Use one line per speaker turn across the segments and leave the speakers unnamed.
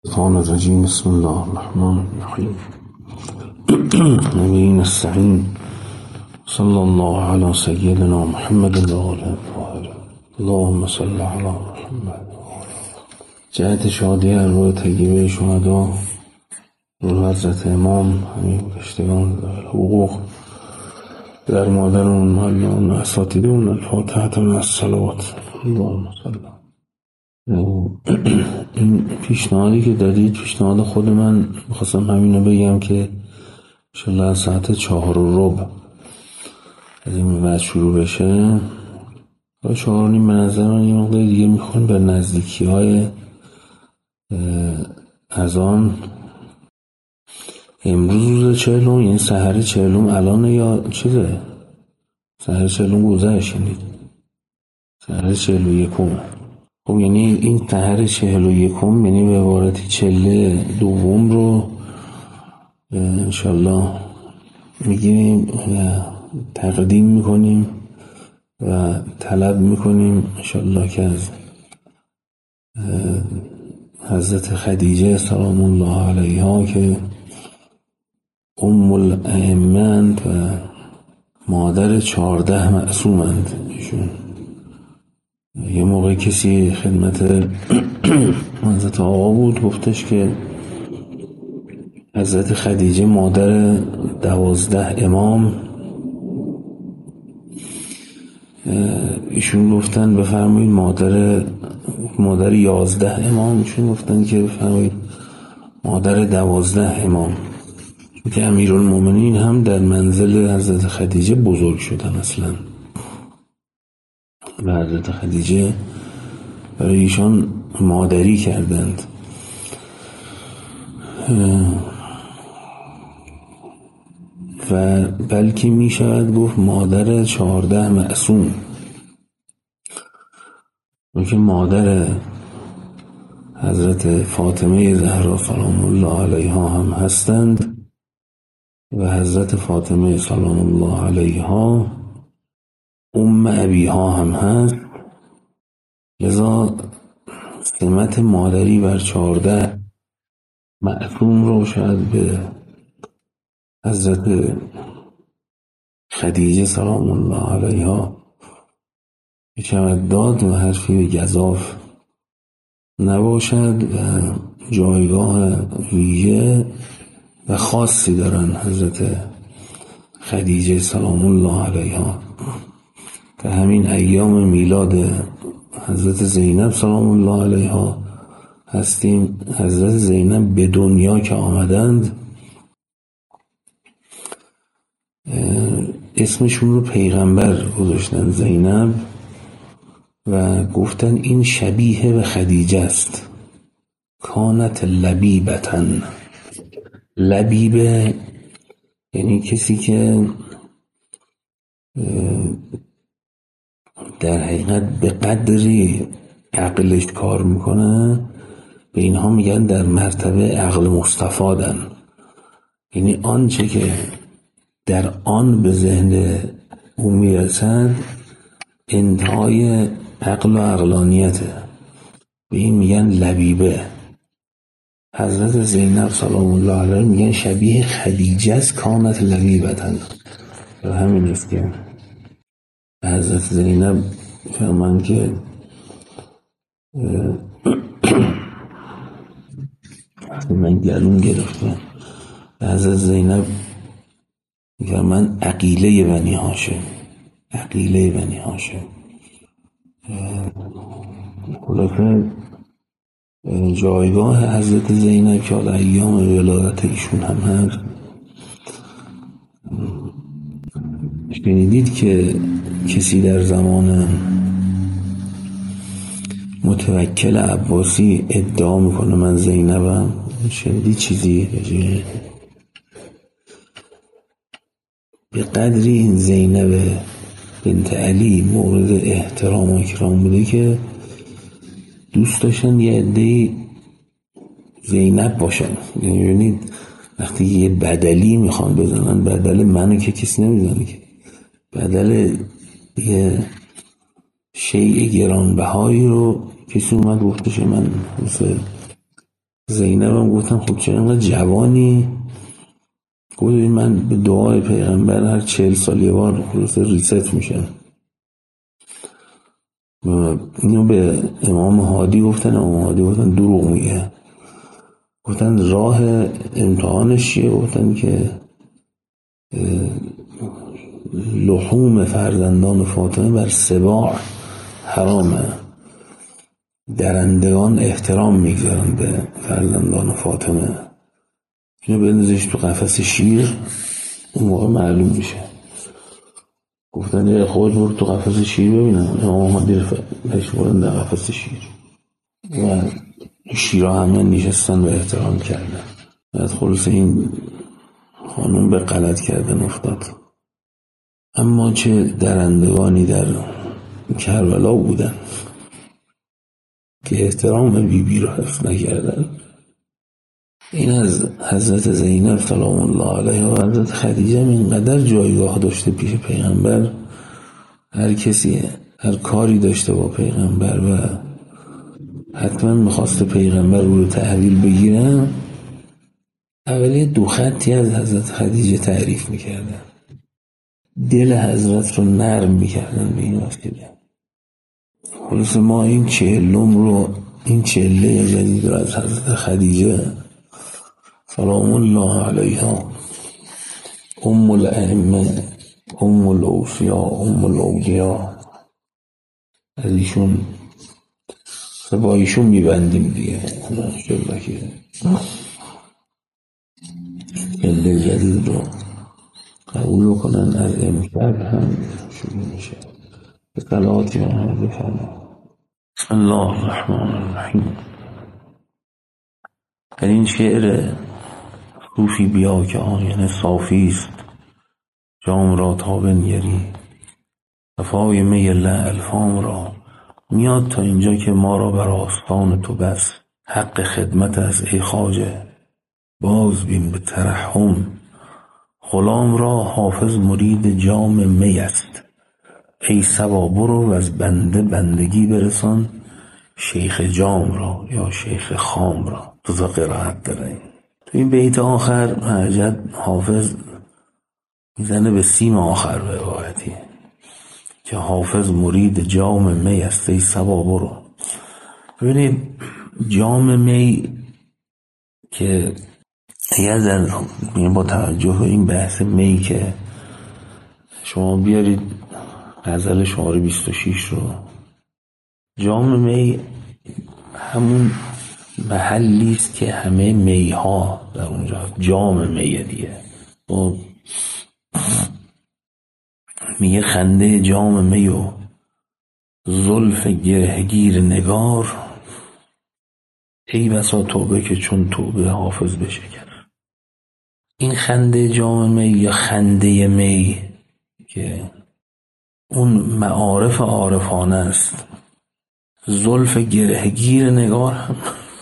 الشيطان الرجيم. بسم الله الرحمن الرحيم. نبينا السعيد صلى الله على سيدنا محمد وآله الطاهرين. اللهم صل على محمد. جهت شادی روی طیبه شهدا، روح حضرت امام، همه گشتگان حقوق در مادرون معلمان اساتیدون، الفاتحة مع الصلوات. اللهم صل. این پیشنهادی که دادید پیشنهاد خود من، میخواستم همینو بگم که انشالله ساعت 4:15 از این وقت شروع بشه. 4:30 به نظر من یه مقدار دیگه میخوایم به نزدیکی های اذان. امروز روز 40، یعنی سحر 40 الان یا چیزه؟ سحر 40 گذشت، یعنی سحر 41. خب یعنی این سحر 41 یعنی به عبارتی 42 رو انشالله میگیریم تقدیم میکنیم و طلب میکنیم انشالله که از حضرت خدیجه سلام الله علیها که ام الائمه و مادر 14 معصومند. ایشون یه موقع کسی خدمت حضرت آقا بود، گفتش که حضرت خدیجه مادر 12 امام. ایشون گفتن بفرمایید مادر 11 امام. ایشون گفتن که بفرمایید مادر 12 امام، چون که امیرالمومنین هم در منزل حضرت خدیجه بزرگ شدن اصلا و حضرت خدیجه برای ایشان مادری کردند. و بلکه می شود گفت مادر 14 معصوم، که مادر حضرت فاطمه زهرا سلام الله علیها هم هستند و حضرت فاطمه سلام الله علیها ام ابیها هم هست. لذا سمت مادری بر 14 معصوم رو شاید به حضرت خدیجه سلام الله علیها بشود داد و حرفی به گزاف نباشد و جایگاه ویژه و خاصی دارن حضرت خدیجه سلام الله علیها. که همین ایام میلاد حضرت زینب سلام الله علیها هستیم. حضرت زینب به دنیا که آمدند اسمشون رو پیغمبر گذاشتن زینب و گفتن این شبیه به خدیجه است. کانت لبیبتن. لبیبه یعنی کسی که در حقیقت به قدری عقلش کار میکنه، به اینها میگن در مرتبه عقل مستفادن. یعنی آنچه که در آن به ذهن او میرسد انتهای عقل و عقلانیته، به این میگن لبیبه. حضرت زینب سلام الله علیها میگن شبیه خدیجه است. کانت لبیبتن. و همین است که حضرت زینب فرمان که من گلون گرفتم. حضرت زینب فرمان عقیله بنی هاشم. عقیله بنی هاشم. خلاصه جایگاه حضرت زینب که در ایام ولادت ایشون هم هست. شنیدید که کسی در زمان متوکل عباسی ادعا میکنه من زینبم؟ شنیدید چیزی؟ به قدری این زینب بنت علی مورد احترام و اکرام بوده که دوست داشتن یه عده‌ای زینب باشن. یعنی وقتی یه بدلی میخوان بزنن، بدل منو که کسی نمیزنه، که بدل یه شیء گرانبهایی رو کسی اومد گفتش من مثل زینب هم گفتن خب چرا اینقدر جوانی؟ گفت من به دعای پیغمبر هر 40 سال یه بار خلاص ریست میشن. اینو به امام هادی گفتن، امام هادی گفتن دروغ میگه. گفتن راه امتحانش چیه؟ گفتن که لحوم فرزندان فاطمه بر سباع حرامه، درندگان احترام میگذارن به فرزندان فاطمه، اینو بندازش تو قفس شیر اون موقع معلوم میشه. گفتن یه خود برو تو قفس شیر ببینم. امام هادی بهش بردن در قفس شیر و شیرها همه نشستن و احترام کردن. بعد خلاص این خانم به غلط کردن افتاد. اما چه درندگانی در کربلا بودن که احترام بیبی رو حفظ نکردن. این از حضرت زینب سلام الله علیها و حضرت خدیجه اینقدر جایگاه داشته پیش پیغمبر. هر کسی هر کاری داشته با پیغمبر و حتما میخواست پیغمبر رو تحویل بگیرن، اولی 2 خطی از حضرت خدیجه تعریف میکردن، دل حضرت رو نرم میکردن به این وسیله. خلاص ما این 40 رو، این 40 جدید رو از حضرت خدیجه سلام الله علیها، ام الائمه، ام الاوصیاء، ام الاولیا، از ایشون با ایشون میبندیم دیگه. انشالله که جلد جدید رو قبول کنن. از امشب هم شروع میشه. به صلواتی محمد بفرمایید. بسم الله الرحمن الرحیم. در این شعر صوفی بیا که آینه صافی است، جام را تا بنگری، صفای می لعل فام را. میاد تا اینجا که ما را بر آستان تو بس، حق خدمت از ای خواجه باز بین به ترحم. غلام را حافظ مرید جام می است، ای صبا برو و از بنده بندگی برسان شیخ جام را یا شیخ خام را. دو تا قرائت داره. تو این بیت آخر حجت حافظ میزنه به سیم آخر به روایتی که حافظ مرید جام می است ای صبا برو. ببینید جام می که اگر با توجه به این بحث می که شما بیارید غزل شماره 26 رو، جام می همون محلی است که همه میها در اونجا جام میه دیگه. میگه خنده جام می و زلف گرهگیر نگار، ای بسا توبه که چون توبه حافظ بشکن. این خنده جام می یا خنده می که اون معارف عارفانه است. زلف گرهگیر نگار هم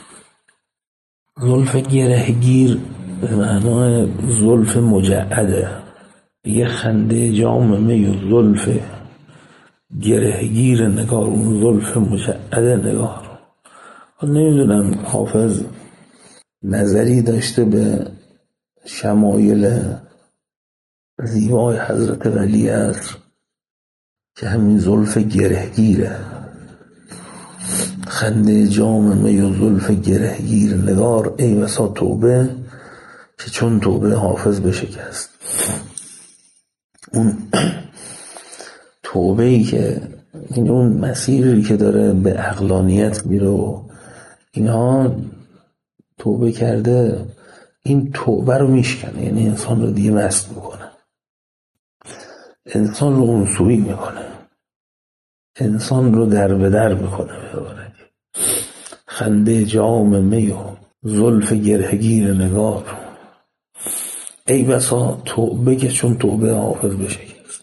زلف گرهگیر به معنای زلف مجعده. یه خنده جام می و زلف گرهگیر نگار، اون زلف مجعده نگار. نمیدونم حافظ نظری داشته به شمایل زیبای حضرت ولی است که همین زلف گرهگیره. خنده جام می و زلف گرهگیر نگار، ای بسا توبه که چون توبه حافظ بشکست. اون توبه ای که این اون مسیری که داره به عقلانیت میره و اینها توبه کرده، این توبه رو میشکنه، یعنی انسان رو دیگه مست میکنه، انسان رو اونسویی میکنه، انسان رو در به در میکنه. خنده جام می و زلف گرهگیر نگار، ای بسا توبه که چون توبه حافظ بشکست.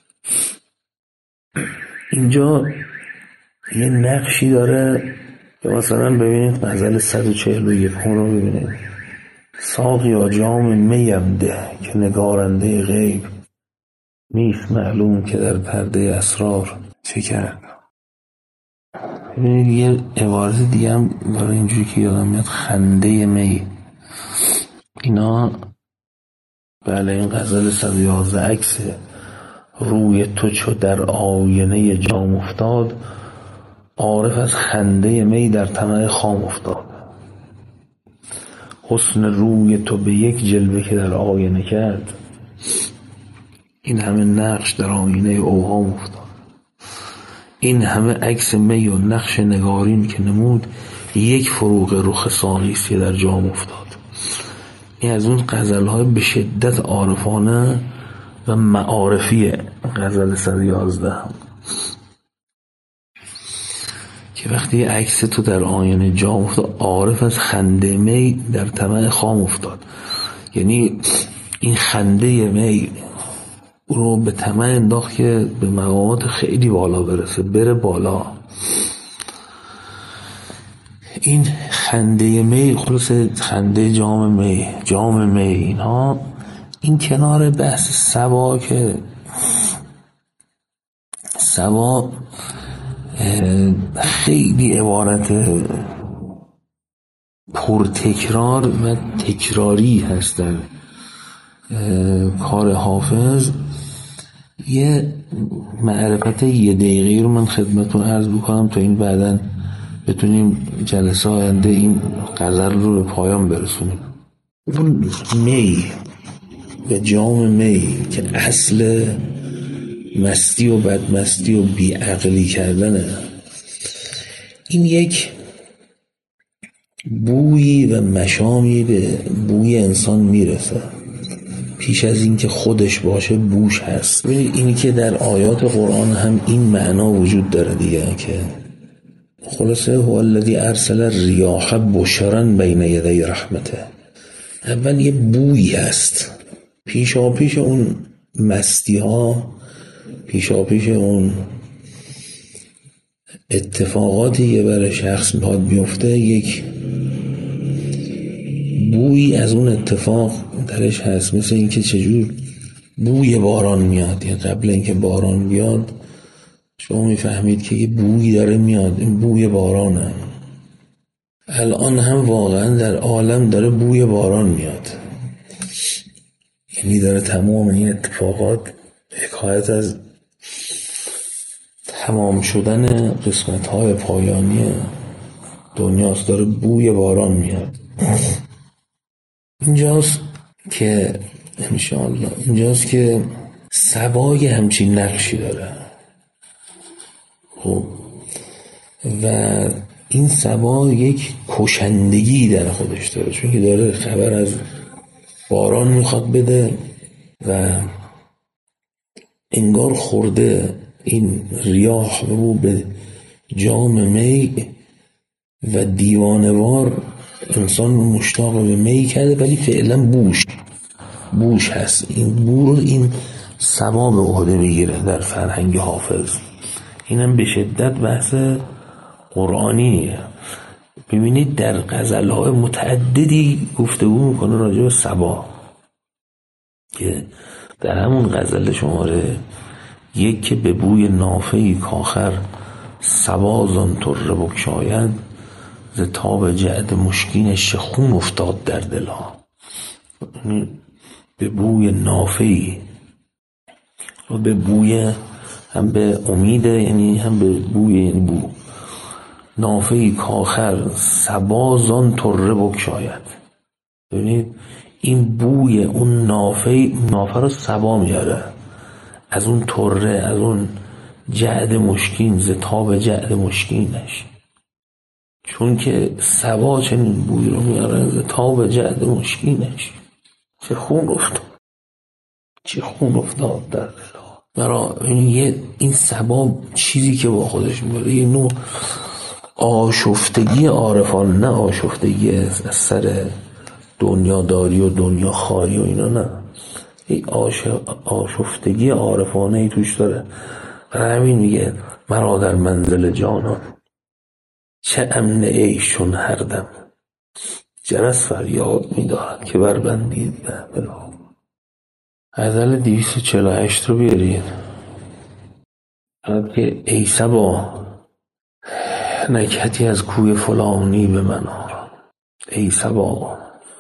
اینجا یه نقشی داره که مثلا ببینید غزل 141 رو ببینید. ساقیا جام میم ده که نگارنده غیب، نیست معلوم که در پرده اسرار چه کرد. ببینید یه عبارت دیگه هم برای اینجوری که یادم میاد، خنده می. اینا بله این غزل 111 عکس روی تو چو در آینه جام افتاد، عارف از خنده می در طمع خام افتاد. حسن روی تو به یک جلوه که در آینه کرد، این همه نقش در آینه اوهام افتاد. این همه عکس می و نقش نگارین که نمود، یک فروغ رخ ساقیست که در جام افتاد. این از اون غزل‌های به شدت عارفانه و معارفی غزل 111 که وقتی عکس تو در آینه جام افتاد، عارف از خنده می در طمع خام افتاد. یعنی این خنده می رو به طمع انداخت که به مقامات خیلی بالا برسه، بره بالا. این خنده می، خلاص خنده جام می اینها، این کنار بحث صبا که صبا خیلی عبارت پرتکرار و تکراری هست در کار حافظ. یه معرفت یه دقیقی رو من خدمتتون عرض بکنم تا این بعداً بتونیم جلسه آینده این غزل رو به پایان برسونیم. اون می و جام می که اصل مستی و بدمستی و بیعقلی کردنه، این یک بویی و مشامی به بوی انسان میرسه پیش از این که خودش باشه بوش هست. اینی که در آیات قرآن هم این معنا وجود داره دیگه، که خلاصه هو الذی ارسل الریاح بشرا بین یدی رحمته. اول یه بویی هست پیشاپیش اون مستی ها، پیشاپیش اون اتفاقاتی که برای شخص میخواد بیفته، یک بویی از اون اتفاق درش هست. مثل اینکه چجور بوی باران میاد، یعنی قبل اینکه باران بیاد شما میفهمید که یه بویی داره میاد، این بوی بارانه. الان هم واقعا در عالم داره بوی باران میاد، یعنی داره تمام این اتفاقات حکایت از تمام شدن قسمت‌های پایانی دنیاست، داره بوی باران میاد. اینجاست که صبای همچین نقشی داره. خب و این صبا یک کشندگی در خودش داره، چون که داره خبر از باران میخواد بده و انگار خورده این ریاح رو به جام می و دیوانوار انسان مشتاق به می کرده، ولی فعلا بوش هست. این بو رو این صبا به عهده میگیره در فرهنگ حافظ. اینم به شدت بحث قرآنیه. ببینید در غزل‌های متعددی گفتگو میکنه راجع به صبا، که در همون غزل شماره 1 که به بوی نافه‌ای کاخر صبا زان طره بگشاید، ز تاب جعد مشکینش خون افتاد در دلها. به بوی نافه‌ای و به بوی هم به امیده، یعنی هم به بوی، یعنی بو نافه‌ای کاخر صبا زان طره بگشاید. ببینید این بوی اون نافه رو صبا میاره از اون طره، از اون جعد مشکین، ز تاب جعد مشکینش، چون که صبا چنین بوی رو میاره ز تاب جعد مشکینش. چه خون افتاد در دلها. برای این صبا چیزی که با خودش میاره یه نوع آشفتگی عارفان، نه آشفتگی از سر دنیا داری و دنیا خاری و اینا، نه، این آشفتگی عارفانه ای توش داره. برای همین میگه مرا در منزل جانان چه امن عیشون هر دم، جرس فریاد میدارد که بربندید به بلا. غزل 248 رو بیارید. که ای صبا نکهتی از کوی فلانی به من آر. ای صبا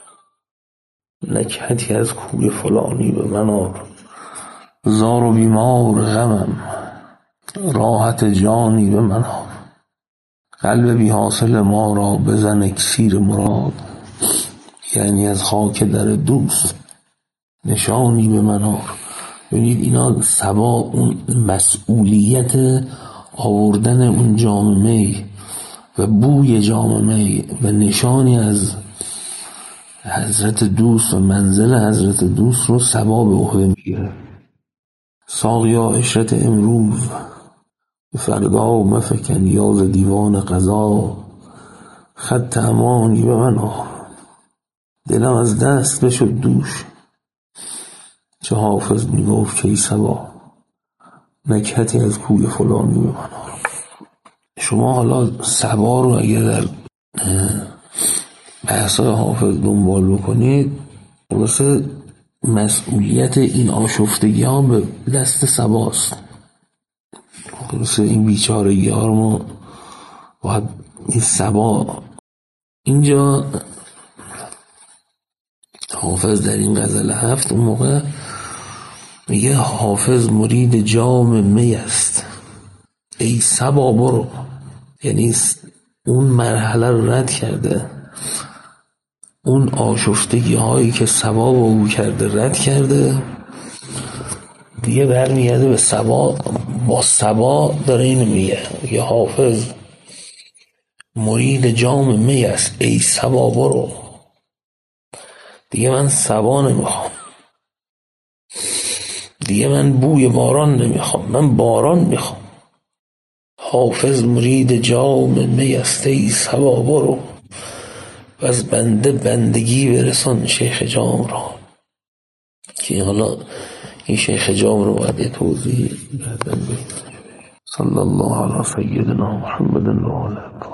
نکهتی از کوی فلانی به من آر. زار و بیمار غمم راحت جانی به من آر. قلب بی حاصل ما را بزن اکسیر مراد. یعنی از خاک در دوست نشانی به من آر. ببینید اینا صبا اون مسئولیت آوردن اون جام می و بوی جام می و نشانی از حضرت دوست و منزل حضرت دوست رو صبا به عهده میگیره. ساقیا عشرت امروز فردا مفکن یاز دیوان قضا. خط امانی به من آر. دلم از دست بشد دوش چه حافظ میگفت که ای صبا نکهتی از کوی فلانی به من آر. شما حالا صبا رو اگر در بحثای حافظ دنبال بکنید واسه مسئولیت این آشفتگی ها به دست صباست. واسه این بیچارگی ها رو ما باید این صبا. اینجا حافظ در این غزل 7 اون موقع میگه حافظ مرید جام می است ای صبا برو. یعنی اون مرحله رو رد کرده، اون آشفتگی هایی که صبا با او کرده رد کرده، دیگه برمیگرده به صبا. با صبا داره اینو میگه یه حافظ مرید جام می است ای صبا برو. دیگه من صبا نمیخوام، دیگه من بوی باران نمیخوام، من باران میخوام. حافظ مرید جام می است ای صبا برو. و از بنده بندگی برسان شیخ جام را. که حالا این شیخ جام رو باید یه توضیح بدن. صلی الله علی سیدنا محمد و آله.